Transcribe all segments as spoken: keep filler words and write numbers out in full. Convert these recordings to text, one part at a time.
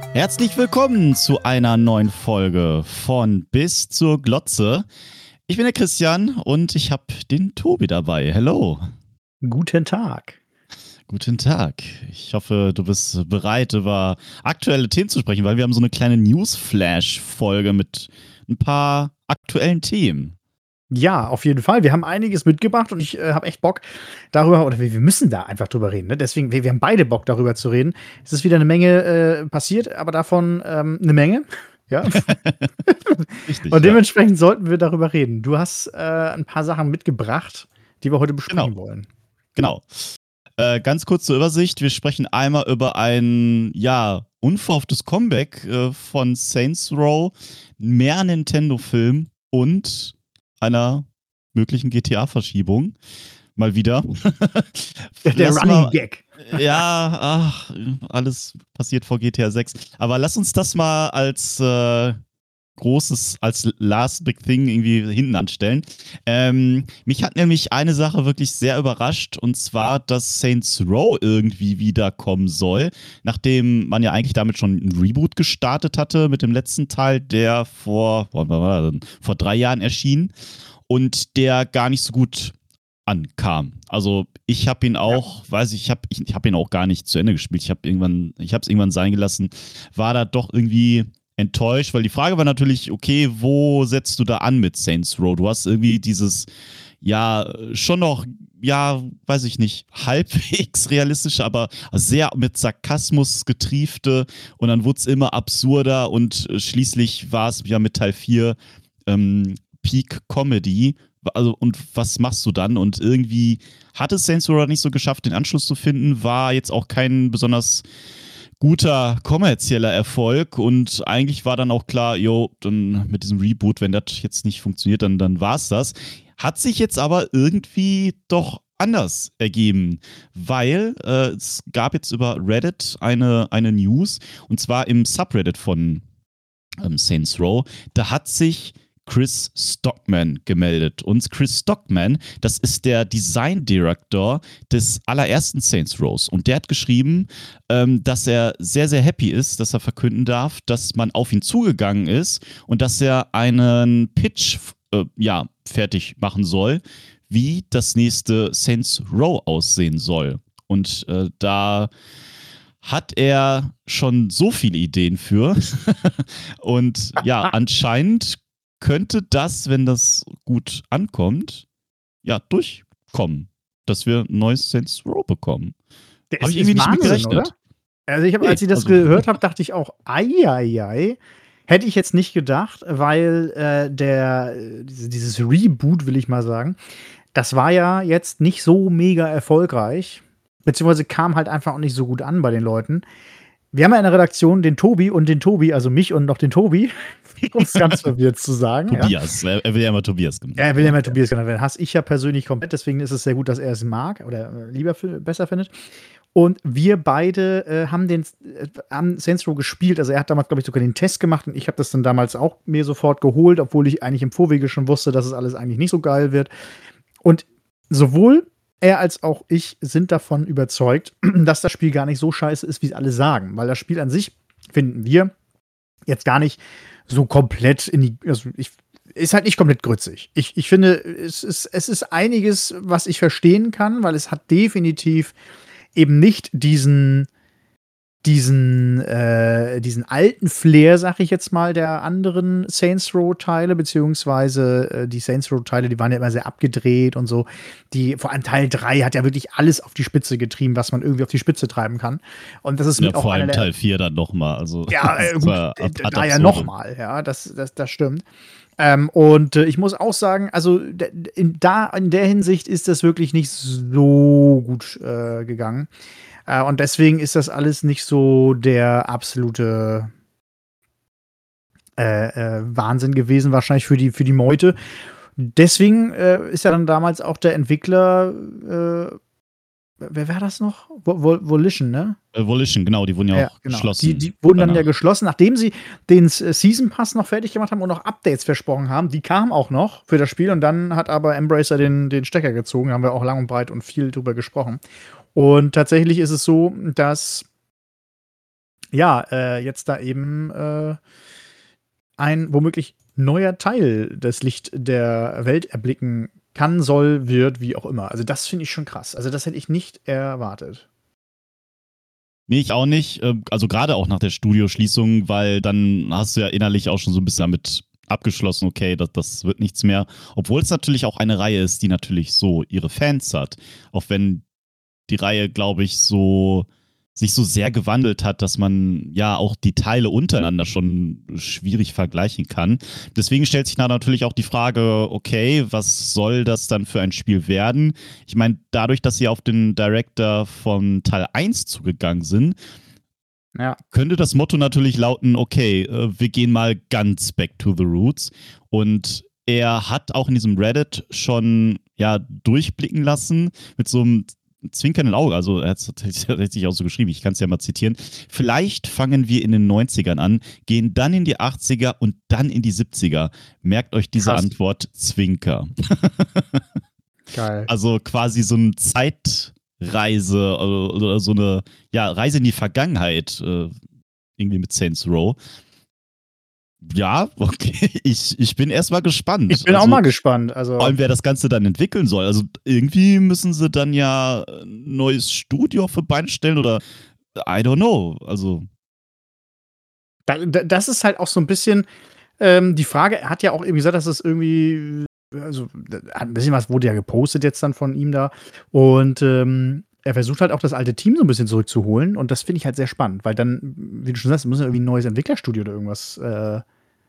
Herzlich willkommen zu einer neuen Folge von Bis zur Glotze. Ich bin der Christian und ich habe den Tobi dabei. Hello. Guten Tag. Guten Tag. Ich hoffe, du bist bereit, über aktuelle Themen zu sprechen, weil wir haben so eine kleine Newsflash-Folge mit ein paar aktuellen Themen. Ja, auf jeden Fall. Wir haben einiges mitgebracht und ich äh, habe echt Bock darüber, oder wir, wir müssen da einfach drüber reden. Ne? Deswegen, wir, wir haben beide Bock darüber zu reden. Es ist wieder eine Menge äh, passiert, aber davon ähm, eine Menge. Ja. Richtig, und dementsprechend ja. sollten wir darüber reden. Du hast äh, ein paar Sachen mitgebracht, die wir heute besprechen genau. wollen. Genau. Äh, ganz kurz zur Übersicht. Wir sprechen einmal über ein, ja, unverhofftes Comeback äh, von Saints Row, mehr Nintendo-Film und einer möglichen G T A-Verschiebung. Mal wieder. Der Running mal, Gag. Ja, ach, alles passiert vor G T A sechs. Aber lass uns das mal als äh, großes, als Last Big Thing irgendwie hinten anstellen. Ähm, mich hat nämlich eine Sache wirklich sehr überrascht, und zwar, dass Saints Row irgendwie wiederkommen soll, nachdem man ja eigentlich damit schon ein Reboot gestartet hatte mit dem letzten Teil, der vor, wann war das denn? vor drei Jahren erschien und der gar nicht so gut ankam. Also ich habe ihn auch, ja. weiß ich, ich habe ich, ich hab ihn auch gar nicht zu Ende gespielt. Ich habe irgendwann, ich habe es irgendwann sein gelassen, war da doch irgendwie enttäuscht, weil die Frage war natürlich, okay, wo setzt du da an mit Saints Row? Du hast irgendwie dieses, ja, schon noch, ja, weiß ich nicht, halbwegs realistische, aber sehr mit Sarkasmus getriefte, und dann wurde es immer absurder und schließlich war es ja mit Teil vier ähm, Peak Comedy. Also, und was machst du dann? Und irgendwie hat es Saints Row nicht so geschafft, den Anschluss zu finden, war jetzt auch kein besonders guter kommerzieller Erfolg, und eigentlich war dann auch klar, jo, dann mit diesem Reboot, wenn das jetzt nicht funktioniert, dann, dann war es das. Hat sich jetzt aber irgendwie doch anders ergeben, weil äh, es gab jetzt über Reddit eine, eine News, und zwar im Subreddit von ähm, Saints Row. Da hat sich Chris Stockman gemeldet. Und Chris Stockman, das ist der Design Director des allerersten Saints Row. Und der hat geschrieben, ähm, dass er sehr, sehr happy ist, dass er verkünden darf, dass man auf ihn zugegangen ist und dass er einen Pitch äh, ja, fertig machen soll, wie das nächste Saints Row aussehen soll. Und äh, da hat er schon so viele Ideen für. Und ja, anscheinend könnte das, wenn das gut ankommt, ja, durchkommen, dass wir ein neues Saints Row bekommen. Habe ich irgendwie nicht mit gerechnet. Oder? Also ich habe, nee, als ich das also gehört habe, dachte ich auch, ei, ei, ei. Hätte ich jetzt nicht gedacht, weil äh, der dieses Reboot, will ich mal sagen, das war ja jetzt nicht so mega erfolgreich, beziehungsweise kam halt einfach auch nicht so gut an bei den Leuten. Wir haben ja in der Redaktion den Tobi und den Tobi, also mich und noch den Tobi, um es ganz verwirrt zu sagen. Tobias, ja. Er will ja immer Tobias genannt. Ja, er will ja immer Tobias genannt werden. Hasse ich ja persönlich komplett, deswegen ist es sehr gut, dass er es mag oder lieber besser findet. Und wir beide äh, haben den äh, haben Saints Row gespielt. Also er hat damals, glaube ich, sogar den Test gemacht, und ich habe das dann damals auch mir sofort geholt, obwohl ich eigentlich im Vorwege schon wusste, dass es alles eigentlich nicht so geil wird. Und sowohl er als auch ich sind davon überzeugt, dass das Spiel gar nicht so scheiße ist, wie alle sagen. Weil das Spiel an sich, finden wir, jetzt gar nicht so komplett in die, also ich, ist halt nicht komplett grützig. Ich, ich finde, es ist, es ist einiges, was ich verstehen kann, weil es hat definitiv eben nicht diesen, diesen, äh, diesen alten Flair, sag ich jetzt mal, der anderen Saints Row-Teile, beziehungsweise äh, die Saints Row-Teile, die waren ja immer sehr abgedreht und so. Die, vor allem Teil drei hat ja wirklich alles auf die Spitze getrieben, was man irgendwie auf die Spitze treiben kann. Und das ist ja, mit auch vor allem einer Teil vier dann nochmal. Also, ja, äh, gut, da ja nochmal, ja, das, das, das stimmt. Ähm, und äh, ich muss auch sagen, also in, da, in der Hinsicht ist das wirklich nicht so gut äh, gegangen. Äh, und deswegen ist das alles nicht so der absolute äh, äh, Wahnsinn gewesen, wahrscheinlich für die, für die Meute. Deswegen äh, ist ja dann damals auch der Entwickler, äh, wer war das noch? Vol Volition, ne? Äh, Volition, genau, die wurden ja, ja auch genau. geschlossen. Die, die wurden danach. dann ja geschlossen, nachdem sie den Season Pass noch fertig gemacht haben und noch Updates versprochen haben. Die kamen auch noch für das Spiel, und dann hat aber Embracer den, den Stecker gezogen. Da haben wir auch lang und breit und viel drüber gesprochen. Und tatsächlich ist es so, dass ja, äh, jetzt da eben äh, ein womöglich neuer Teil des Licht der Welt erblicken kann, soll, wird, wie auch immer. Also das finde ich schon krass. Also das hätte ich nicht erwartet. Nee, ich auch nicht. Ähm, Also gerade auch nach der Studioschließung, weil dann hast du ja innerlich auch schon so ein bisschen damit abgeschlossen, okay, das, das wird nichts mehr. Obwohl es natürlich auch eine Reihe ist, die natürlich so ihre Fans hat. Auch wenn die Reihe, glaube ich, so sich so sehr gewandelt hat, dass man ja auch die Teile untereinander schon schwierig vergleichen kann. Deswegen stellt sich da natürlich auch die Frage, okay, was soll das dann für ein Spiel werden? Ich meine, dadurch, dass sie auf den Director von Teil eins zugegangen sind, Ja. könnte das Motto natürlich lauten, okay, äh, wir gehen mal ganz back to the roots. Und er hat auch in diesem Reddit schon ja durchblicken lassen mit so einem zwinkernden Auge, also er hat es sich auch so geschrieben, ich kann es ja mal zitieren. Vielleicht fangen wir in den neunzigern an, gehen dann in die achtziger und dann in die siebziger. Merkt euch diese Krass. Antwort, Zwinker. Geil. Also quasi so eine Zeitreise oder, oder so eine ja, Reise in die Vergangenheit, äh, irgendwie mit Saints Row. Ja, okay. Ich, ich bin erstmal gespannt. Ich bin also, auch mal gespannt. Also, vor allem, wer das Ganze dann entwickeln soll. Also irgendwie müssen sie dann ja ein neues Studio auf die Beine stellen oder I don't know. Also. da, da, das ist halt auch so ein bisschen ähm, die Frage. Er hat ja auch eben gesagt, dass es irgendwie, also ein bisschen was wurde ja gepostet jetzt dann von ihm da. Und ähm, er versucht halt auch das alte Team so ein bisschen zurückzuholen. Und das finde ich halt sehr spannend, weil dann, wie du schon sagst, muss ja irgendwie ein neues Entwicklerstudio oder irgendwas. Äh,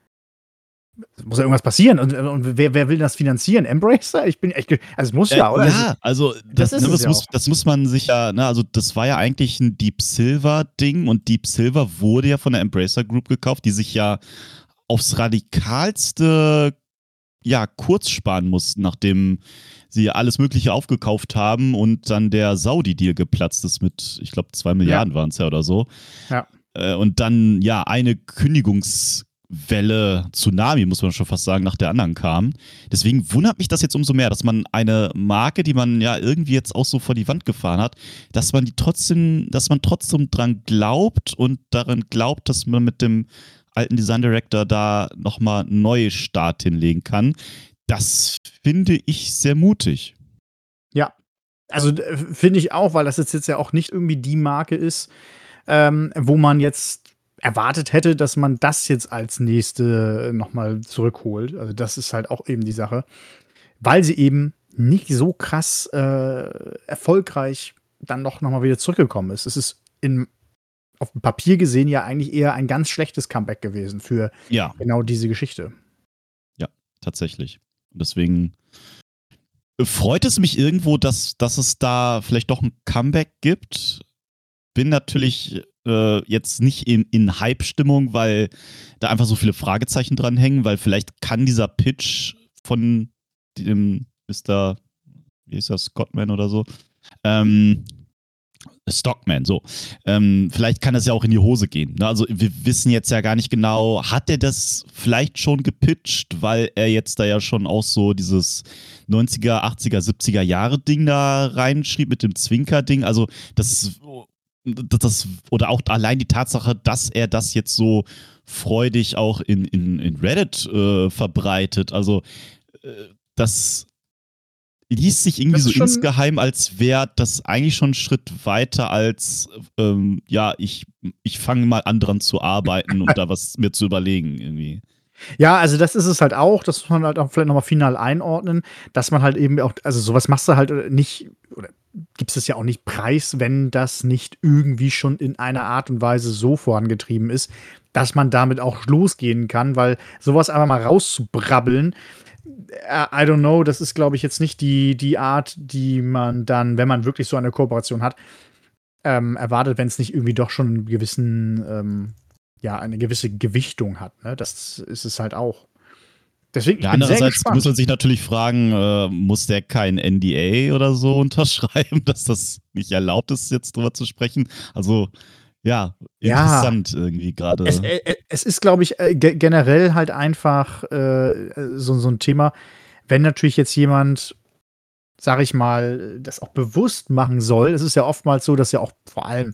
muss ja irgendwas passieren. Und, und wer, wer will das finanzieren? Embracer? Ich bin echt. ge- Also, es muss ja, Äh, oder? ja, also das, Das ist ne, es das, ja muss, auch. das muss man sich ja, ne, also das war ja eigentlich ein Deep Silver-Ding und Deep Silver wurde ja von der Embracer Group gekauft, die sich ja aufs radikalste ja, kurz sparen mussten, nachdem sie alles Mögliche aufgekauft haben und dann der Saudi-Deal geplatzt ist mit, ich glaube, zwei Ja, Milliarden waren es ja oder so. ja. Äh, und dann, ja, eine Kündigungswelle, Tsunami, muss man schon fast sagen, nach der anderen kam. Deswegen wundert mich das jetzt umso mehr, dass man eine Marke, die man ja irgendwie jetzt auch so vor die Wand gefahren hat, dass man die trotzdem, dass man trotzdem dran glaubt und daran glaubt, dass man mit dem alten Design Director da nochmal einen Neustart hinlegen kann. Das finde ich sehr mutig. Ja. Also d- finde ich auch, weil das jetzt, jetzt ja auch nicht irgendwie die Marke ist, ähm, wo man jetzt erwartet hätte, dass man das jetzt als nächste nochmal zurückholt. Also das ist halt auch eben die Sache, weil sie eben nicht so krass äh, erfolgreich dann doch nochmal wieder zurückgekommen ist. Es ist in, auf dem Papier gesehen ja eigentlich eher ein ganz schlechtes Comeback gewesen für Ja, genau diese Geschichte. ja, tatsächlich. Und deswegen freut es mich irgendwo, dass, dass es da vielleicht doch ein Comeback gibt. Bin natürlich äh, jetzt nicht in, in Hype-Stimmung, weil da einfach so viele Fragezeichen dran hängen, weil vielleicht kann dieser Pitch von dem Mister, wie ist das, Scottman oder so, ähm, Stockman, so. Ähm, vielleicht kann das ja auch in die Hose gehen. Ne? Also wir wissen jetzt ja gar nicht genau, hat er das vielleicht schon gepitcht, weil er jetzt da ja schon auch so dieses neunziger, achtziger, siebziger Jahre Ding da reinschrieb mit dem Zwinker-Ding. Also das, das, das, oder auch allein die Tatsache, dass er das jetzt so freudig auch in, in, in Reddit äh, verbreitet. Also äh, das liest sich irgendwie Das so ist schon, insgeheim, als wäre das eigentlich schon einen Schritt weiter als, ähm, ja, ich, ich fange mal an dran zu arbeiten und da was mir zu überlegen irgendwie. ja, also das ist es halt auch, das muss man halt auch vielleicht nochmal final einordnen, dass man halt eben auch, also sowas machst du halt äh, nicht, oder gibst es ja auch nicht preis, wenn das nicht irgendwie schon in einer Art und Weise so vorangetrieben ist, dass man damit auch losgehen kann, weil sowas einfach mal rauszubrabbeln, äh, I don't know, das ist, glaube ich, jetzt nicht die, die Art, die man dann, wenn man wirklich so eine Kooperation hat, ähm, erwartet, wenn es nicht irgendwie doch schon einen gewissen, ähm, ja, eine gewisse Gewichtung hat. Ne? Das ist es halt auch. Deswegen, ich Ja, bin sehr andererseits muss gespannt. man sich natürlich fragen, äh, muss der kein N D A oder so unterschreiben, dass das nicht erlaubt ist, jetzt drüber zu sprechen? Also, ja, Ja, interessant irgendwie es, gerade. äh, es ist, glaube ich, äh, ge generell halt einfach äh, so, so ein Thema, wenn natürlich jetzt jemand, sag ich mal, das auch bewusst machen soll. Es ist ja oftmals so, dass ja auch vor allem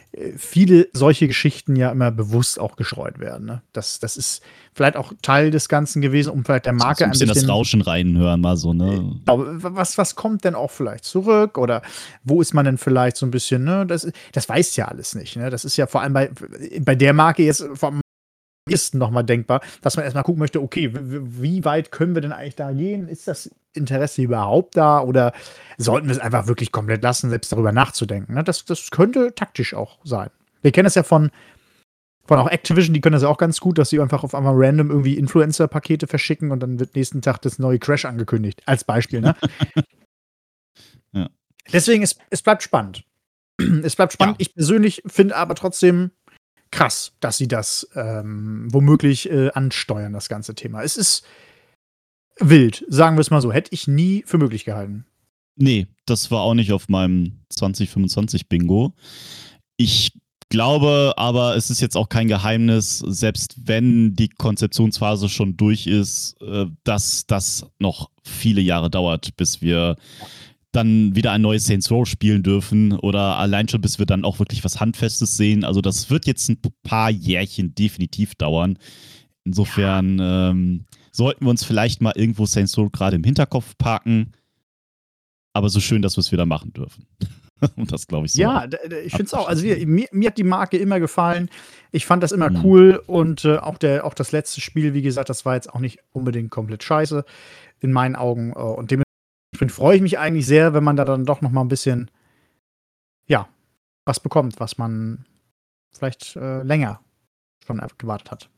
äh, viele solche Geschichten ja immer bewusst auch gestreut werden. Ne? Das, das ist vielleicht auch Teil des Ganzen gewesen, um vielleicht der Marke so ein bisschen ein bisschen das Rauschen reinhören, mal so, ne? was, was kommt denn auch vielleicht zurück oder wo ist man denn vielleicht so ein bisschen, ne? Das, das weiß ja alles nicht. Ne? Das ist ja vor allem bei, bei der Marke jetzt vom ersten nochmal denkbar, dass man erstmal gucken möchte, okay, wie weit können wir denn eigentlich da gehen? Ist das Interesse überhaupt da oder sollten wir es einfach wirklich komplett lassen, selbst darüber nachzudenken? Ne? Das, das könnte taktisch auch sein. Wir kennen das ja von Von auch Activision, die können das ja auch ganz gut, dass sie einfach auf einmal random irgendwie Influencer-Pakete verschicken und dann wird nächsten Tag das neue Crash angekündigt. Als Beispiel, ne? Ja. Deswegen, es, es bleibt spannend. Es bleibt spannend. Ja. Ich persönlich finde aber trotzdem krass, dass sie das ähm, womöglich äh, ansteuern, das ganze Thema. Es ist wild, sagen wir es mal so. Hätte ich nie für möglich gehalten. Nee, das war auch nicht auf meinem zwanzig fünfundzwanzig Bingo. Ich glaube aber, es ist jetzt auch kein Geheimnis, selbst wenn die Konzeptionsphase schon durch ist, dass das noch viele Jahre dauert, bis wir dann wieder ein neues Saints Row spielen dürfen oder allein schon, bis wir dann auch wirklich was Handfestes sehen. Also das wird jetzt ein paar Jährchen definitiv dauern. Insofern ja. ähm, sollten wir uns vielleicht mal irgendwo Saints Row gerade im Hinterkopf parken. Aber so schön, dass wir es wieder machen dürfen. Und das glaube ich so. Ja, ich finde es auch. Also mir, mir hat die Marke immer gefallen. Ich fand das immer mhm. cool. Und äh, auch, der, auch das letzte Spiel, wie gesagt, das war jetzt auch nicht unbedingt komplett scheiße in meinen Augen. Und dementsprechend freue ich mich eigentlich sehr, wenn man da dann doch noch mal ein bisschen, ja, was bekommt, was man vielleicht äh, länger schon gewartet hat.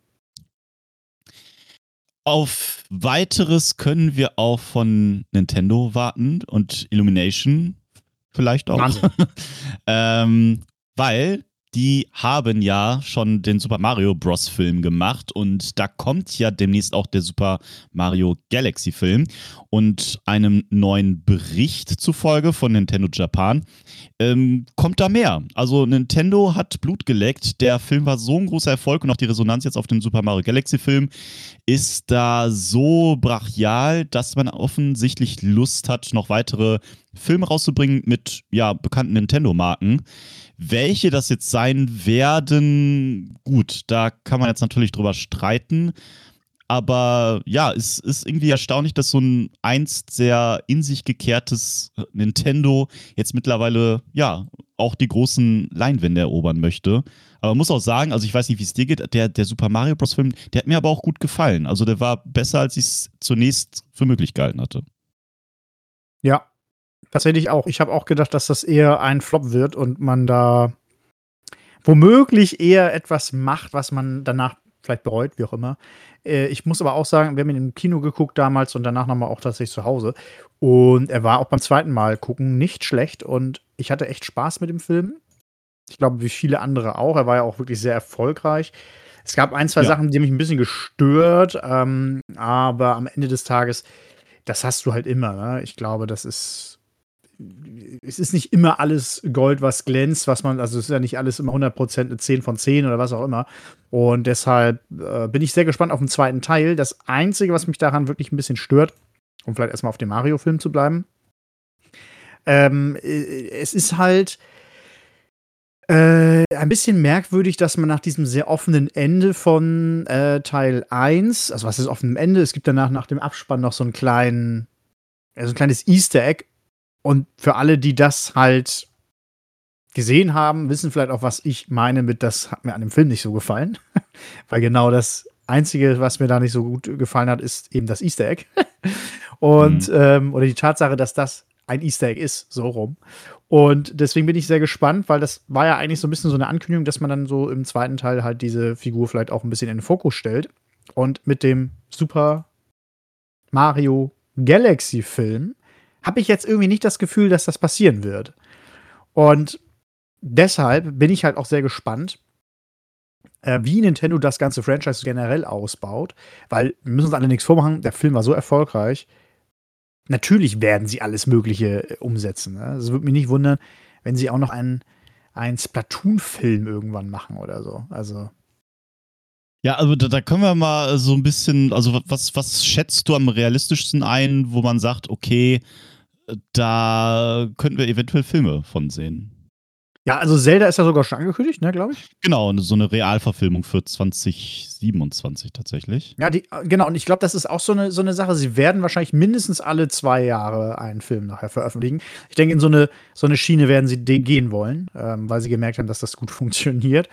Auf weiteres können wir auch von Nintendo warten und Illumination vielleicht auch. ähm, weil die haben ja schon den Super Mario Bros. Film gemacht und da kommt ja demnächst auch der Super Mario Galaxy Film. Und einem neuen Bericht zufolge von Nintendo Japan ähm, kommt da mehr. Also Nintendo hat Blut geleckt. Der Film war so ein großer Erfolg und auch die Resonanz jetzt auf den Super Mario Galaxy Film ist da so brachial, dass man offensichtlich Lust hat, noch weitere Filme rauszubringen mit ja, bekannten Nintendo-Marken. Welche das jetzt sein werden, gut, da kann man jetzt natürlich drüber streiten. Aber ja, es ist irgendwie erstaunlich, dass so ein einst sehr in sich gekehrtes Nintendo jetzt mittlerweile ja auch die großen Leinwände erobern möchte. Aber man muss auch sagen, also ich weiß nicht, wie es dir geht, der, der Super Mario Bros. Film, der hat mir aber auch gut gefallen. Also der war besser, als ich es zunächst für möglich gehalten hatte. Ja, tatsächlich auch. Ich habe auch gedacht, dass das eher ein Flop wird und man da womöglich eher etwas macht, was man danach vielleicht bereut, wie auch immer. Äh, ich muss aber auch sagen, wir haben ihn im Kino geguckt damals und danach nochmal auch tatsächlich zu Hause. Und er war auch beim zweiten Mal gucken nicht schlecht und ich hatte echt Spaß mit dem Film. Ich glaube, wie viele andere auch. Er war ja auch wirklich sehr erfolgreich. Es gab ein, zwei ja. Sachen, die mich ein bisschen gestört, ähm, aber am Ende des Tages, das hast du halt immer. Ne? Ich glaube, das ist es ist nicht immer alles Gold, was glänzt, was man, also es ist ja nicht alles immer hundert Prozent eine zehn von zehn oder was auch immer. Und deshalb äh, bin ich sehr gespannt auf den zweiten Teil. Das Einzige, was mich daran wirklich ein bisschen stört, um vielleicht erstmal auf dem Mario-Film zu bleiben, ähm, es ist halt äh, ein bisschen merkwürdig, dass man nach diesem sehr offenen Ende von äh, Teil eins, also was ist offenem Ende, es gibt danach nach dem Abspann noch so einen kleinen, also ein kleines Easter Egg. Und für alle, die das halt gesehen haben, wissen vielleicht auch, was ich meine mit, das hat mir an dem Film nicht so gefallen. Weil genau das Einzige, was mir da nicht so gut gefallen hat, ist eben das Easter Egg. Und, mhm. ähm, oder die Tatsache, dass das ein Easter Egg ist, so rum. Und deswegen bin ich sehr gespannt, weil das war ja eigentlich so ein bisschen so eine Ankündigung, dass man dann so im zweiten Teil halt diese Figur vielleicht auch ein bisschen in den Fokus stellt. Und mit dem Super Mario Galaxy Film habe ich jetzt irgendwie nicht das Gefühl, dass das passieren wird. Und deshalb bin ich halt auch sehr gespannt, äh, wie Nintendo das ganze Franchise generell ausbaut. Weil, wir müssen uns alle nichts vormachen, der Film war so erfolgreich. Natürlich werden sie alles Mögliche umsetzen. Ne? Es würde mich nicht wundern, wenn sie auch noch einen, einen Splatoon-Film irgendwann machen oder so. Also ja, also da, da können wir mal so ein bisschen, also was, was schätzt du am realistischsten ein, wo man sagt, okay, da könnten wir eventuell Filme von sehen? Ja, also Zelda ist ja sogar schon angekündigt, ne, glaube ich. Genau, so eine Realverfilmung für zwanzig siebenundzwanzig tatsächlich. Ja, die, genau, und ich glaube, das ist auch so eine, so eine Sache. Sie werden wahrscheinlich mindestens alle zwei Jahre einen Film nachher veröffentlichen. Ich denke, in so eine, so eine Schiene werden sie de- gehen wollen, ähm, weil sie gemerkt haben, dass das gut funktioniert.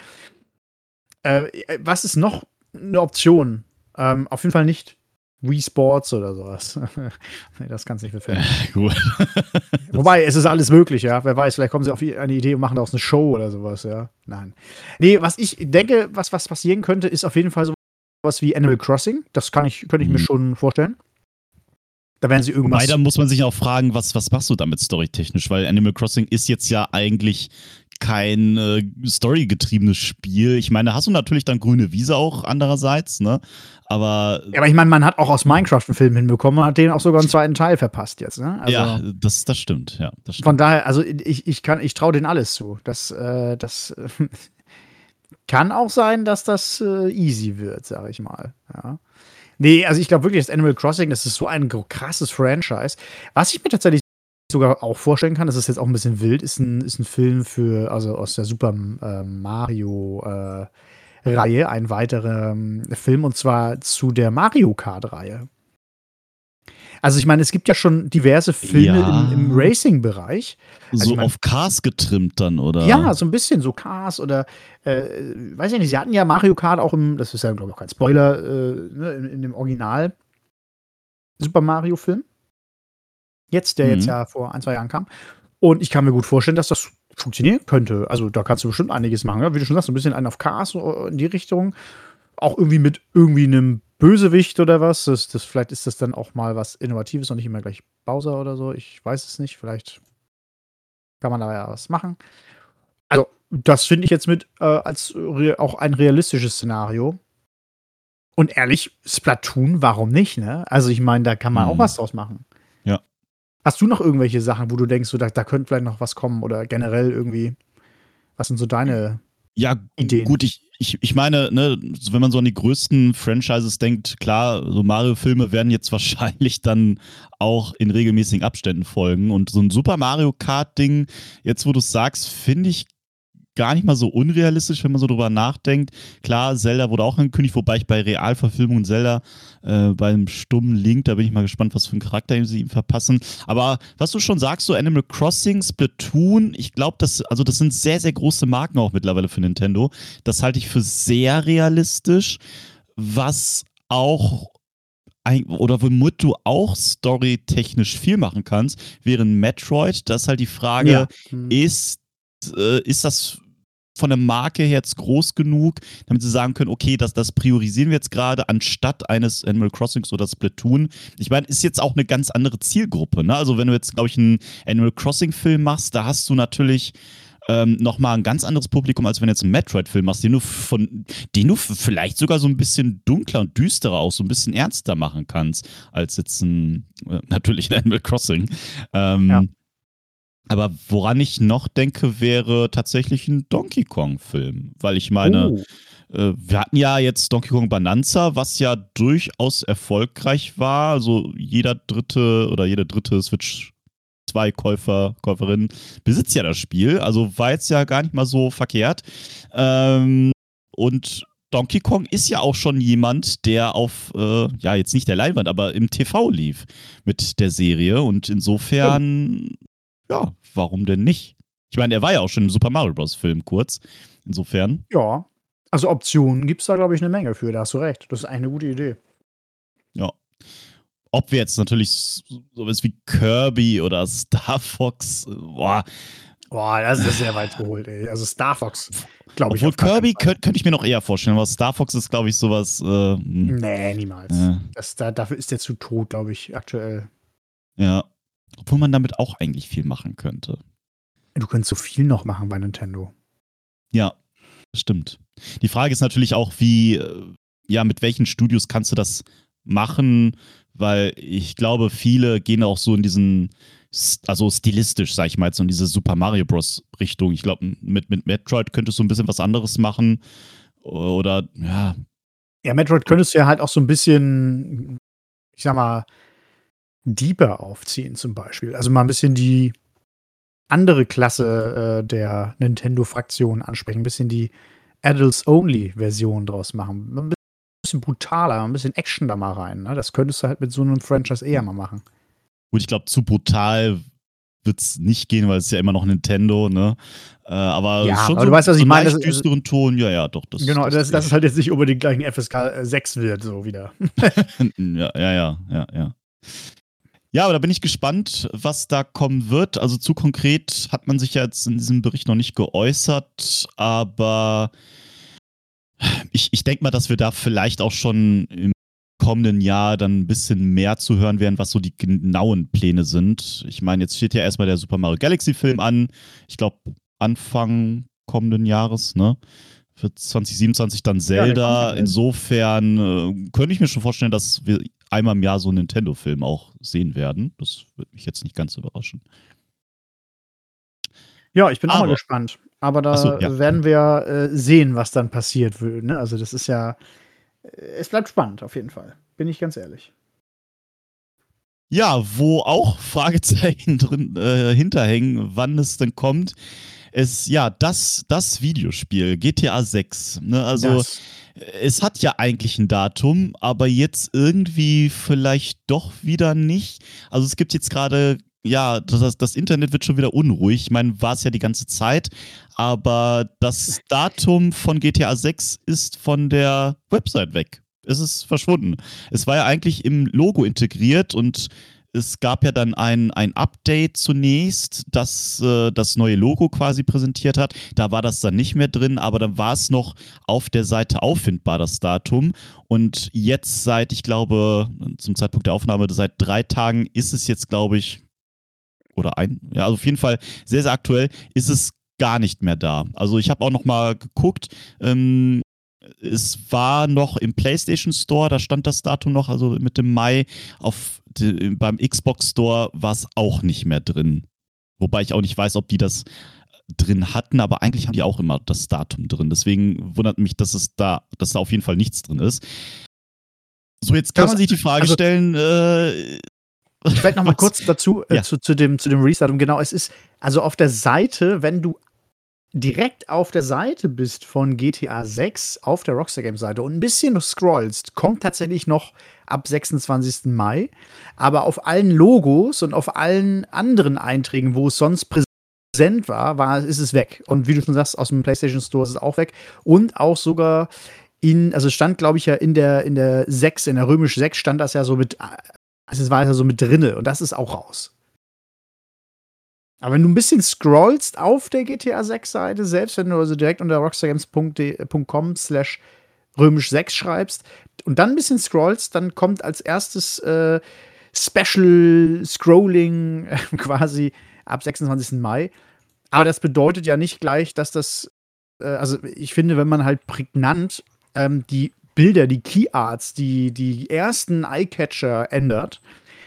Äh, was ist noch eine Option? Ähm, auf jeden Fall nicht Wii Sports oder sowas. Nee, das kannst du nicht verfilmen. Äh, gut. Wobei, es ist alles möglich, ja. Wer weiß, vielleicht kommen sie auf eine Idee und machen daraus eine Show oder sowas, ja. Nein. Nee, was ich denke, was, was passieren könnte, ist auf jeden Fall sowas wie Animal Crossing. Das kann ich, könnte ich mir Mhm. schon vorstellen. Da werden sie irgendwas. Wobei, da muss man sich auch fragen, was, was machst du damit storytechnisch? Weil Animal Crossing ist jetzt ja eigentlich kein äh, storygetriebenes Spiel. Ich meine, da hast du natürlich dann grüne Wiese auch andererseits, ne? Aber Ja, aber ich meine, man hat auch aus Minecraft einen Film hinbekommen und hat den auch sogar einen zweiten Teil verpasst jetzt, ne? Also, ja, das, das stimmt, ja. Das stimmt. von daher, also ich, ich kann, ich traue denen alles zu. Das, äh, das äh, kann auch sein, dass das äh, easy wird, sag ich mal. Ja. Nee, also ich glaube wirklich, das Animal Crossing, das ist so ein krasses Franchise. Was ich mir tatsächlich sogar auch vorstellen kann, das ist jetzt auch ein bisschen wild, ist ein, ist ein Film für, also aus der Super äh, Mario äh, Reihe, ein weiterer ähm, Film, und zwar zu der Mario Kart-Reihe. Also ich meine, es gibt ja schon diverse Filme Ja. im, im Racing-Bereich. Also So ich mein, auf Cars getrimmt dann, oder? ja, so ein bisschen so Cars oder äh, weiß ich nicht, sie hatten ja Mario Kart auch im, das ist ja, glaube ich, auch kein Spoiler, äh, ne, in, in dem Original Super Mario-Film. Jetzt, der jetzt Mhm. ja vor ein, zwei Jahren kam. Und ich kann mir gut vorstellen, dass das funktionieren könnte. Also da kannst du bestimmt einiges machen. Ja? Wie du schon sagst, so ein bisschen einen auf Cars so in die Richtung. Auch irgendwie mit irgendwie einem Bösewicht oder was. Das, das, vielleicht ist das dann auch mal was Innovatives und nicht immer gleich Bowser oder so. Ich weiß es nicht. Vielleicht kann man da ja was machen. Also, das finde ich jetzt mit äh, als re auch ein realistisches Szenario. Und ehrlich, Splatoon, warum nicht, ne? Also, ich meine, da kann man auch Mhm. was draus machen. Ja. Hast du noch irgendwelche Sachen, wo du denkst, so, da, da könnte vielleicht noch was kommen oder generell irgendwie, was sind so deine Ja, Ideen? gut, ich, ich, ich meine, ne, so wenn man so an die größten Franchises denkt, klar, so Mario-Filme werden jetzt wahrscheinlich dann auch in regelmäßigen Abständen folgen. Und so ein Super Mario Kart-Ding, jetzt wo du es sagst, finde ich gar nicht mal so unrealistisch, wenn man so drüber nachdenkt. Klar, Zelda wurde auch angekündigt, wobei ich bei Realverfilmungen Zelda äh, beim stummen Link, da bin ich mal gespannt, was für einen Charakter sie ihm verpassen. Aber was du schon sagst, so Animal Crossing, Splatoon, ich glaube, das, also das sind sehr, sehr große Marken auch mittlerweile für Nintendo. Das halte ich für sehr realistisch, was auch oder womit du auch storytechnisch viel machen kannst, während Metroid, das ist halt die Frage, Ja. Hm. ist, äh, ist das von der Marke her jetzt groß genug, damit sie sagen können, okay, das, das priorisieren wir jetzt gerade anstatt eines Animal Crossings oder Splatoon. Ich meine, ist jetzt auch eine ganz andere Zielgruppe. Ne? Also wenn du jetzt, glaube ich, einen Animal Crossing-Film machst, da hast du natürlich ähm, nochmal ein ganz anderes Publikum, als wenn du jetzt einen Metroid-Film machst, den du von, den du vielleicht sogar so ein bisschen dunkler und düsterer auch so ein bisschen ernster machen kannst, als jetzt ein, äh, natürlich ein Animal Crossing. Ähm, Ja. Aber woran ich noch denke, wäre tatsächlich ein Donkey Kong-Film. Weil ich meine, Oh. äh, wir hatten ja jetzt Donkey Kong Bonanza, was ja durchaus erfolgreich war. Also jeder dritte oder jede dritte Switch zwei Käufer, Käuferin besitzt ja das Spiel. Also war jetzt ja gar nicht mal so verkehrt. Ähm, und Donkey Kong ist ja auch schon jemand, der auf, äh, ja, jetzt nicht der Leinwand, aber im T V lief mit der Serie. Und insofern, ja, warum denn nicht? Ich meine, er war ja auch schon im Super Mario Bros. Film kurz. Insofern. Ja. Also Optionen gibt es da, glaube ich, eine Menge für. Da hast du recht. Das ist eine gute Idee. Ja. Ob wir jetzt natürlich sowas wie Kirby oder Star Fox, boah. Boah, das ist sehr weit geholt, ey. Also Star Fox, glaube ich. Obwohl Kirby könnte könnt ich mir noch eher vorstellen, aber Star Fox ist, glaube ich, sowas. Äh, nee, niemals. Äh. Das, da, dafür ist der zu tot, glaube ich, aktuell. Ja. Obwohl man damit auch eigentlich viel machen könnte. Du könntest so viel noch machen bei Nintendo. Ja, stimmt. Die Frage ist natürlich auch, wie, ja, mit welchen Studios kannst du das machen? Weil ich glaube, viele gehen auch so in diesen, also stilistisch, sag ich mal, so in diese Super Mario Bros. Richtung. Ich glaube, mit, mit Metroid könntest du ein bisschen was anderes machen. Oder, ja. Ja, Metroid könntest du ja halt auch so ein bisschen, ich sag mal, deeper aufziehen, zum Beispiel. Also mal ein bisschen die, andere Klasse äh, der Nintendo-Fraktion ansprechen, ein bisschen die Adults-Only-Version draus machen. Ein bisschen brutaler, ein bisschen Action da mal rein. Ne? Das könntest du halt mit so einem Franchise eher mal machen. Gut, ich glaube, zu brutal wird es nicht gehen, weil es ist ja immer noch Nintendo, ne? Äh, aber Ja, schon aber so, du weißt, was so ich einen meine. leicht Das, also, düsteren Ton, ja, ja, doch. Das, genau, das, sehe das ich ist halt jetzt nicht unbedingt gleich ein F S K sechs wird, so wieder. schon. Ja, ja, ja, ja, ja. Ja, aber da bin ich gespannt, was da kommen wird. Also zu konkret hat man sich ja jetzt in diesem Bericht noch nicht geäußert, aber ich, ich denke mal, dass wir da vielleicht auch schon im kommenden Jahr dann ein bisschen mehr zu hören werden, was so die genauen Pläne sind. Ich meine, jetzt steht ja erstmal der Super Mario Galaxy Film an. Ich glaube, Anfang kommenden Jahres, ne? Für zwanzig siebenundzwanzig dann Zelda. Ja, Insofern äh, könnte ich mir schon vorstellen, dass wir einmal im Jahr so einen Nintendo-Film auch sehen werden. Das würde mich jetzt nicht ganz überraschen. Ja, ich bin auch mal Aber, gespannt. Aber achso, da ja. werden wir äh, sehen, was dann passiert. Ne? Also, das ist ja. äh, Es bleibt spannend, auf jeden Fall. Bin ich ganz ehrlich. Ja, wo auch Fragezeichen drin äh, hinterhängen, wann es denn kommt, ist ja das, das Videospiel, G T A sechs. Ne? Also Das. es hat ja eigentlich ein Datum, aber jetzt irgendwie vielleicht doch wieder nicht. Also es gibt jetzt gerade, ja, das, das Internet wird schon wieder unruhig. Ich meine, war es ja die ganze Zeit, aber das Datum von G T A sechs ist von der Website weg. Es ist verschwunden. Es war ja eigentlich im Logo integriert und es gab ja dann ein, ein Update zunächst, das äh, das neue Logo quasi präsentiert hat. Da war das dann nicht mehr drin, aber dann war es noch auf der Seite auffindbar, das Datum. Und jetzt seit, ich glaube, zum Zeitpunkt der Aufnahme, seit drei Tagen ist es jetzt, glaube ich, oder ein, ja, also auf jeden Fall sehr, sehr aktuell, ist es gar nicht mehr da. Also ich habe auch noch mal geguckt, ähm, es war noch im PlayStation Store, da stand das Datum noch, also mit dem Mai. Auf die, beim Xbox Store war es auch nicht mehr drin. Wobei ich auch nicht weiß, ob die das drin hatten, aber eigentlich haben die auch immer das Datum drin. Deswegen wundert mich, dass es da, dass da auf jeden Fall nichts drin ist. So, jetzt kann Das- man sich die Frage also- stellen, äh, Vielleicht noch mal was- kurz dazu, äh, Ja. zu, zu, dem, zu dem Restart. Genau, es ist also auf der Seite, wenn du direkt auf der Seite bist von G T A sechs, auf der Rockstar Games Seite und ein bisschen scrollst, kommt tatsächlich noch ab sechsundzwanzigsten Mai. Aber auf allen Logos und auf allen anderen Einträgen, wo es sonst präsent war, war ist es weg. Und wie du schon sagst, aus dem PlayStation Store ist es auch weg. Und auch sogar in, also es stand, glaube ich, ja in der, in der sechs, in der römisch sechs stand das ja so mit, also es war ja so mit drinne und das ist auch raus. Aber wenn du ein bisschen scrollst auf der G T A sechs Seite, selbst wenn du also direkt unter rockstargames punkt com slash römisch sechs schreibst und dann ein bisschen scrollst, dann kommt als erstes äh, Special Scrolling äh, quasi ab sechsundzwanzigsten Mai. Aber das bedeutet ja nicht gleich, dass das, äh, also ich finde, wenn man halt prägnant ähm, die Bilder, die Key Arts, die, die ersten Eyecatcher ändert,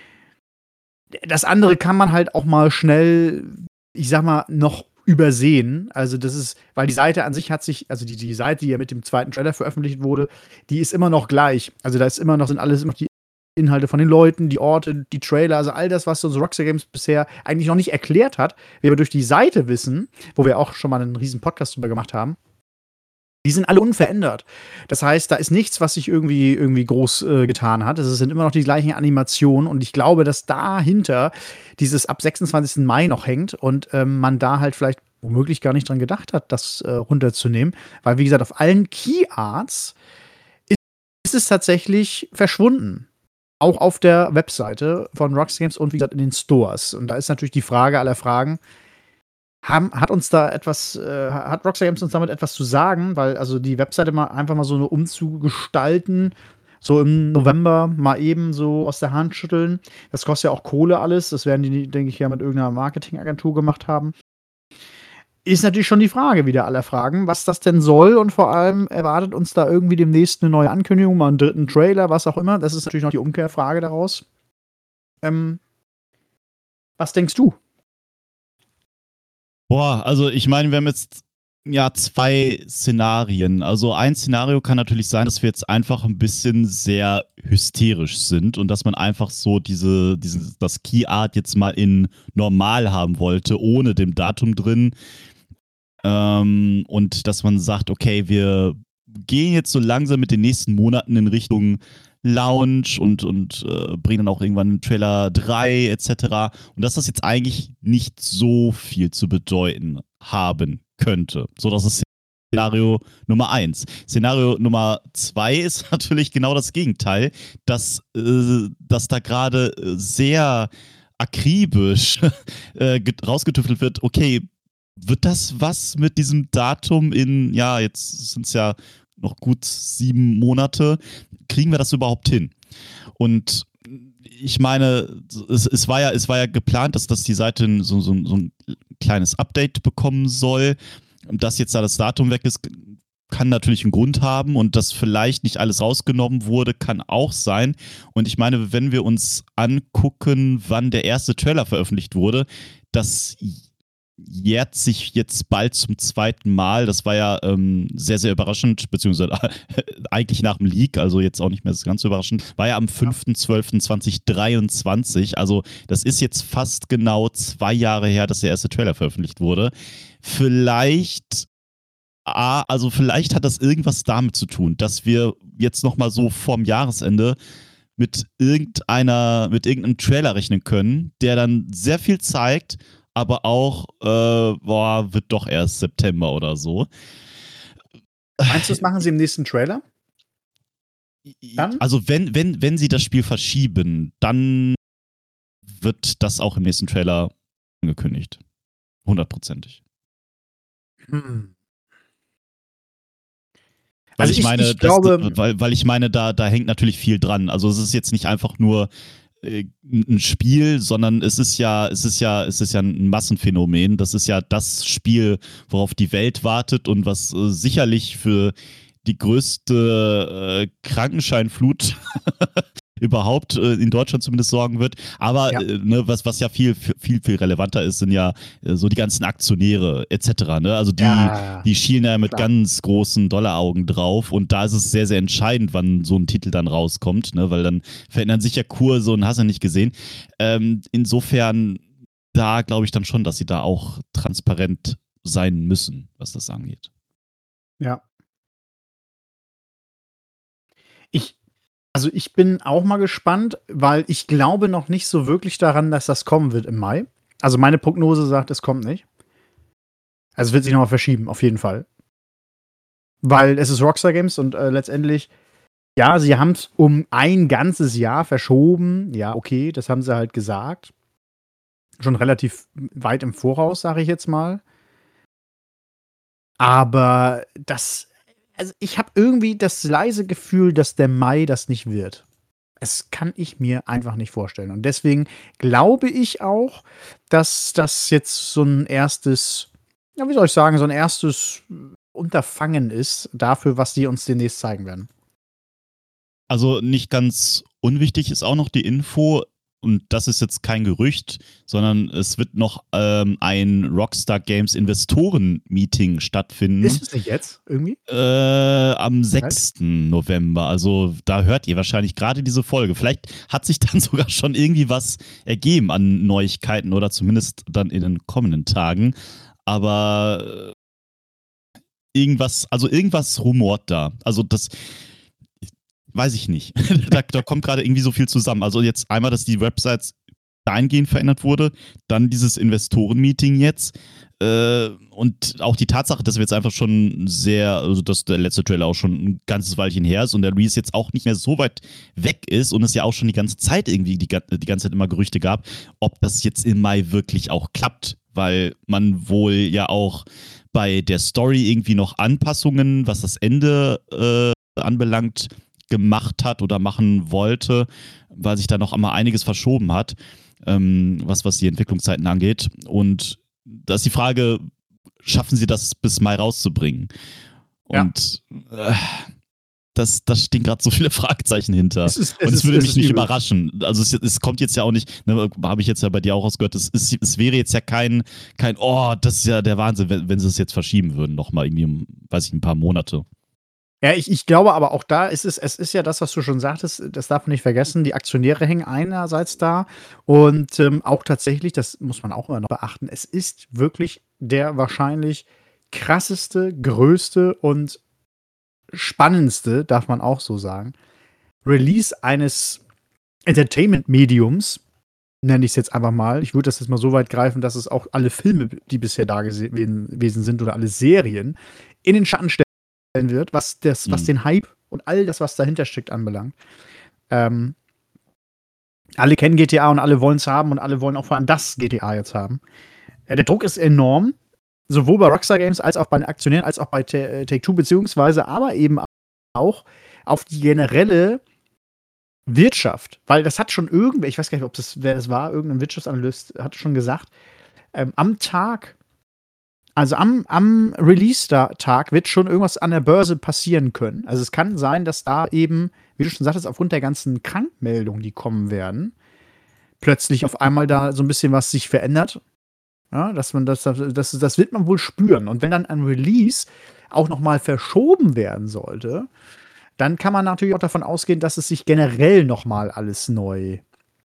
das andere kann man halt auch mal schnell, ich sag mal, noch übersehen. Also, das ist, weil die Seite an sich hat sich, also die, die Seite, die ja mit dem zweiten Trailer veröffentlicht wurde, die ist immer noch gleich. Also, da ist immer noch, sind alles immer noch die Inhalte von den Leuten, die Orte, die Trailer, also all das, was so Rockstar Games bisher eigentlich noch nicht erklärt hat, wir aber durch die Seite wissen, wo wir auch schon mal einen riesen Podcast drüber gemacht haben. Die sind alle unverändert. Das heißt, da ist nichts, was sich irgendwie, irgendwie groß äh, getan hat. Es sind immer noch die gleichen Animationen und ich glaube, dass dahinter dieses ab sechsundzwanzigsten Mai noch hängt und ähm, man da halt vielleicht womöglich gar nicht dran gedacht hat, das äh, runterzunehmen. Weil, wie gesagt, auf allen Key Arts ist, ist es tatsächlich verschwunden. Auch auf der Webseite von Rockstar Games und wie gesagt in den Stores. Und da ist natürlich die Frage aller Fragen, Haben, hat uns da etwas, äh, hat Rockstar Games uns damit etwas zu sagen? Weil also die Webseite mal einfach mal so eine umzugestalten, so im November mal eben so aus der Hand schütteln. Das kostet ja auch Kohle alles. Das werden die, denke ich, ja mit irgendeiner Marketingagentur gemacht haben. Ist natürlich schon die Frage wieder aller Fragen, was das denn soll und vor allem erwartet uns da irgendwie demnächst eine neue Ankündigung, mal einen dritten Trailer, was auch immer. Das ist natürlich noch die Umkehrfrage daraus. Ähm, was denkst du? Boah, also ich meine, wir haben jetzt Ja, zwei Szenarien. Also ein Szenario kann natürlich sein, dass wir jetzt einfach ein bisschen sehr hysterisch sind und dass man einfach so diese, diese das Key Art jetzt mal in normal haben wollte, ohne dem Datum drin. Ähm, und dass man sagt, okay, wir gehen jetzt so langsam mit den nächsten Monaten in Richtung Launch und, und äh, bringen dann auch irgendwann einen Trailer drei et cetera. Und dass das jetzt eigentlich nicht so viel zu bedeuten haben könnte. So, das ist Szenario Nummer eins. Szenario Nummer zwei ist natürlich genau das Gegenteil, dass, äh, dass da gerade sehr akribisch äh, rausgetüftelt wird, okay, wird das was mit diesem Datum in, ja, jetzt sind es ja noch gut sieben Monate, kriegen wir das überhaupt hin? Und ich meine, es, es, war, ja, es war ja geplant, dass, dass die Seite so, so, so ein kleines Update bekommen soll. Dass jetzt da das Datum weg ist, kann natürlich einen Grund haben und dass vielleicht nicht alles rausgenommen wurde, kann auch sein. Und ich meine, wenn wir uns angucken, wann der erste Trailer veröffentlicht wurde, das jährt sich jetzt bald zum zweiten Mal. Das war ja ähm, sehr, sehr überraschend, beziehungsweise eigentlich nach dem Leak, also jetzt auch nicht mehr ganz so überraschend, war ja am fünfter zwölfter zweitausenddreiundzwanzig. Also das ist jetzt fast genau zwei Jahre her, dass der erste Trailer veröffentlicht wurde. Vielleicht, ah, also vielleicht hat das irgendwas damit zu tun, dass wir jetzt nochmal so vorm Jahresende mit irgendeiner, mit irgendeinem Trailer rechnen können, der dann sehr viel zeigt, aber auch, äh, boah, wird doch erst September oder so. Meinst du, das machen sie im nächsten Trailer? Dann? Also wenn, wenn, wenn sie das Spiel verschieben, dann wird das auch im nächsten Trailer angekündigt. Hundertprozentig. Hm. Weil also ich, ich meine, ich glaube, das, weil, weil ich meine, da, da hängt natürlich viel dran. Also es ist jetzt nicht einfach nur ein Spiel, sondern es ist ja, es ist ja, es ist ja ein Massenphänomen. Das ist ja das Spiel, worauf die Welt wartet und was äh, sicherlich für die größte äh, Krankenscheinflut überhaupt äh, in Deutschland zumindest sorgen wird. Aber ja. äh, ne, was, was ja viel, viel, viel relevanter ist, sind ja äh, so die ganzen Aktionäre et cetera. Ne? Also die, ja, die schielen ja mit klar. ganz großen Dollaraugen drauf und da ist es sehr, sehr entscheidend, wann so ein Titel dann rauskommt, ne? Weil dann verändern sich ja Kurse und hast du nicht gesehen. Ähm, insofern, da glaube ich dann schon, dass sie da auch transparent sein müssen, was das angeht. Ja. Ich Also ich bin auch mal gespannt, weil ich glaube noch nicht so wirklich daran, dass das kommen wird im Mai. Also meine Prognose sagt, es kommt nicht. Also es wird sich nochmal verschieben, auf jeden Fall. Weil es ist Rockstar Games und äh, letztendlich, ja, sie haben es um ein ganzes Jahr verschoben. Ja, okay, das haben sie halt gesagt. Schon relativ weit im Voraus, sage ich jetzt mal. Aber das Also ich habe irgendwie das leise Gefühl, dass der Mai das nicht wird. Das kann ich mir einfach nicht vorstellen. Und deswegen glaube ich auch, dass das jetzt so ein erstes, ja, wie soll ich sagen, so ein erstes Unterfangen ist dafür, was die uns demnächst zeigen werden. Also nicht ganz unwichtig ist auch noch die Info, und das ist jetzt kein Gerücht, sondern es wird noch ähm, ein Rockstar Games Investoren-Meeting stattfinden. Ist es nicht jetzt irgendwie? Äh, am sechsten November. Also da hört ihr wahrscheinlich gerade diese Folge. Vielleicht hat sich dann sogar schon irgendwie was ergeben an Neuigkeiten oder zumindest dann in den kommenden Tagen. Aber irgendwas, also irgendwas rumort da. Also das weiß ich nicht. da, da kommt gerade irgendwie so viel zusammen. Also jetzt einmal, dass die Websites dahingehend verändert wurde, dann dieses Investoren-Meeting jetzt äh, und auch die Tatsache, dass wir jetzt einfach schon sehr, also dass der letzte Trailer auch schon ein ganzes Weilchen her ist und der Release jetzt auch nicht mehr so weit weg ist und es ja auch schon die ganze Zeit irgendwie, die, die ganze Zeit immer Gerüchte gab, ob das jetzt im Mai wirklich auch klappt, weil man wohl ja auch bei der Story irgendwie noch Anpassungen, was das Ende äh, anbelangt, gemacht hat oder machen wollte, weil sich da noch einmal einiges verschoben hat, ähm, was, was die Entwicklungszeiten angeht. Und da ist die Frage, schaffen sie das bis Mai rauszubringen? Und ja. äh, das, das stehen gerade so viele Fragezeichen hinter. Es ist, es und es ist, würde es mich ist nicht übel. überraschen. Also es, es kommt jetzt ja auch nicht, ne, habe ich jetzt ja bei dir auch rausgehört, es, es, es wäre jetzt ja kein, kein, oh, das ist ja der Wahnsinn, wenn, wenn sie es jetzt verschieben würden, nochmal irgendwie, um, weiß ich, ein paar Monate. Ja, ich, ich glaube aber auch da ist es, es ist ja das, was du schon sagtest, das darf man nicht vergessen, die Aktionäre hängen einerseits da und ähm, auch tatsächlich, das muss man auch immer noch beachten, es ist wirklich der wahrscheinlich krasseste, größte und spannendste, darf man auch so sagen, Release eines Entertainment-Mediums, nenne ich es jetzt einfach mal. Ich würde das jetzt mal so weit greifen, dass es auch alle Filme, die bisher da gewesen sind oder alle Serien, in den Schatten stellen wird, was, das, was Mhm. den Hype und all das, was dahinter steckt, anbelangt. Ähm, alle kennen G T A und alle wollen es haben und alle wollen auch vor allem das G T A jetzt haben. Äh, der Druck ist enorm, sowohl bei Rockstar Games als auch bei den Aktionären, als auch bei Take-Two, beziehungsweise aber eben auch auf die generelle Wirtschaft, weil das hat schon irgendwer, ich weiß gar nicht, ob das, wer das war, irgendein Wirtschaftsanalyst hat schon gesagt, ähm, am Tag, also am, am Release-Tag wird schon irgendwas an der Börse passieren können. Also es kann sein, dass da eben, wie du schon sagtest, aufgrund der ganzen Krankmeldungen, die kommen werden, plötzlich auf einmal da so ein bisschen was sich verändert. Ja, dass man das, das, das wird man wohl spüren. Und wenn dann ein Release auch noch mal verschoben werden sollte, dann kann man natürlich auch davon ausgehen, dass es sich generell noch mal alles neu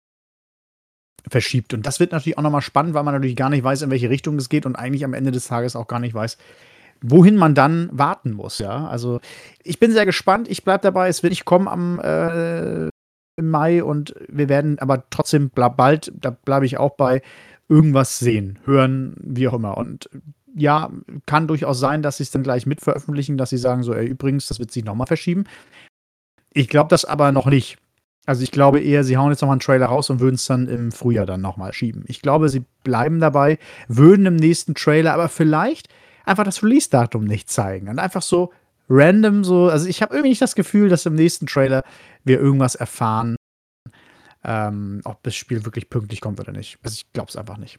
verschiebt. Und das wird natürlich auch noch mal spannend, weil man natürlich gar nicht weiß, in welche Richtung es geht und eigentlich am Ende des Tages auch gar nicht weiß, wohin man dann warten muss. Ja, also ich bin sehr gespannt. Ich bleibe dabei. Es wird nicht kommen am äh, im Mai und wir werden aber trotzdem bald, da bleibe ich auch bei, irgendwas sehen, hören, wie auch immer. Und ja, kann durchaus sein, dass sie es dann gleich mit veröffentlichen, dass sie sagen so, ey, übrigens, das wird sich nochmal verschieben. Ich glaube das aber noch nicht. Also ich glaube eher, sie hauen jetzt nochmal einen Trailer raus und würden es dann im Frühjahr dann nochmal schieben. Ich glaube, sie bleiben dabei, würden im nächsten Trailer aber vielleicht einfach das Release-Datum nicht zeigen. Und einfach so random so, also ich habe irgendwie nicht das Gefühl, dass im nächsten Trailer wir irgendwas erfahren, ähm, ob das Spiel wirklich pünktlich kommt oder nicht. Also ich glaube es einfach nicht.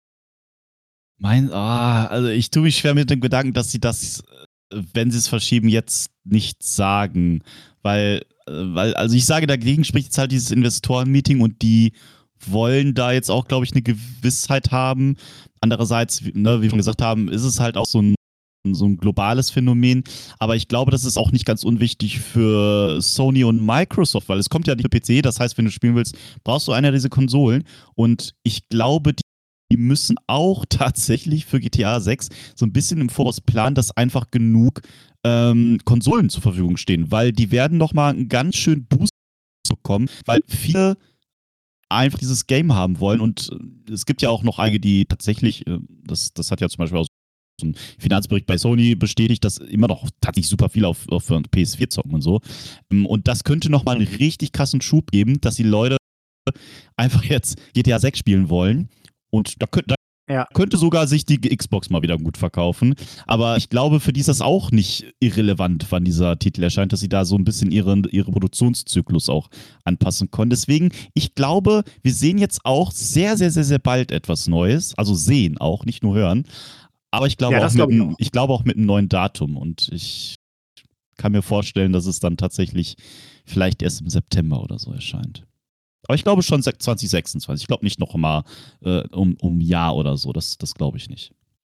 Mein, ah, also ich tue mich schwer mit dem Gedanken, dass sie das, wenn sie es verschieben, jetzt nicht sagen. Weil, weil, also ich sage, dagegen spricht jetzt halt dieses Investoren-Meeting und die wollen da jetzt auch, glaube ich, eine Gewissheit haben. Andererseits, ne, wie wir schon gesagt haben, ist es halt auch so ein so ein globales Phänomen, aber ich glaube, das ist auch nicht ganz unwichtig für Sony und Microsoft, weil es kommt ja nicht für P C, das heißt, wenn du spielen willst, brauchst du eine dieser Konsolen und ich glaube, die die müssen auch tatsächlich für G T A sechs so ein bisschen im Voraus planen, dass einfach genug ähm, Konsolen zur Verfügung stehen, weil die werden nochmal einen ganz schönen Boost bekommen, weil viele einfach dieses Game haben wollen und es gibt ja auch noch einige, die tatsächlich, das, das hat ja zum Beispiel auch so ein Finanzbericht bei Sony bestätigt, dass immer noch tatsächlich super viel auf, auf P S vier zocken und so. Und das könnte nochmal einen richtig krassen Schub geben, dass die Leute einfach jetzt G T A sechs spielen wollen. Und da könnte, da ja. könnte sogar sich die Xbox mal wieder gut verkaufen. Aber ich glaube, für die ist das auch nicht irrelevant, wann dieser Titel erscheint, dass sie da so ein bisschen ihren ihre Produktionszyklus auch anpassen können. Deswegen, ich glaube, wir sehen jetzt auch sehr, sehr, sehr, sehr bald etwas Neues. Also sehen auch, nicht nur hören. Aber ich glaube, ja, auch mit, ich, auch. ich glaube auch mit einem neuen Datum. Und ich kann mir vorstellen, dass es dann tatsächlich vielleicht erst im September oder so erscheint. Aber ich glaube schon zwanzig sechsundzwanzig. Ich glaube nicht noch mal äh, um, um ein Jahr oder so. Das, das glaube ich nicht.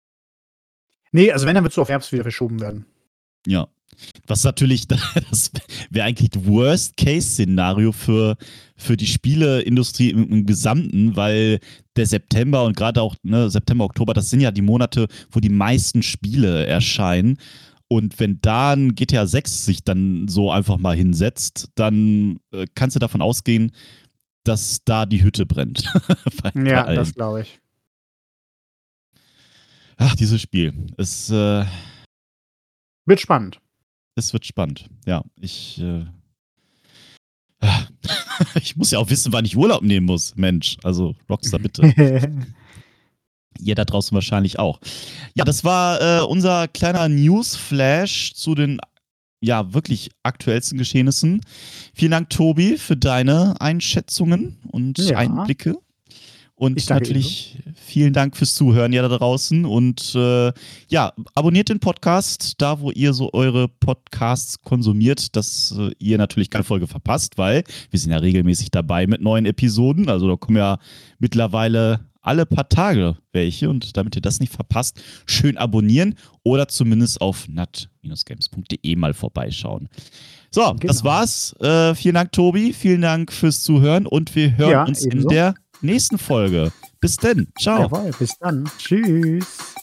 Nee, also wenn, dann wird es auf Herbst wieder verschoben werden. Ja. Was natürlich, das wäre eigentlich das Worst-Case-Szenario für, für die Spieleindustrie im, im Gesamten, weil der September und gerade auch ne, September, Oktober, das sind ja die Monate, wo die meisten Spiele erscheinen. Und wenn da ein G T A sechs sich dann so einfach mal hinsetzt, dann äh, kannst du davon ausgehen, dass da die Hütte brennt. Ja, das glaube ich. Ach, dieses Spiel. Es äh, wird spannend. Es wird spannend, ja. Ich, äh, ich muss ja auch wissen, wann ich Urlaub nehmen muss. Mensch, also Rockstar, bitte. Ihr da draußen wahrscheinlich auch. Ja, das war äh, unser kleiner Newsflash zu den ja wirklich aktuellsten Geschehnissen. Vielen Dank, Tobi, für deine Einschätzungen und ja. Einblicke. Und Ich danke natürlich vielen Dank fürs Zuhören, ja, da draußen. Und äh, ja, abonniert den Podcast, da wo ihr so eure Podcasts konsumiert, dass äh, ihr natürlich keine Folge verpasst, weil wir sind ja regelmäßig dabei mit neuen Episoden. Also da kommen ja mittlerweile alle paar Tage welche. Und damit ihr das nicht verpasst, schön abonnieren oder zumindest auf nat games punkt de mal vorbeischauen. So, genau. Das war's. Äh, vielen Dank, Tobi. Vielen Dank fürs Zuhören und wir hören ja, uns ebenso in der nächsten Folge. Bis dann. Ciao. Jawohl, bis dann. Tschüss.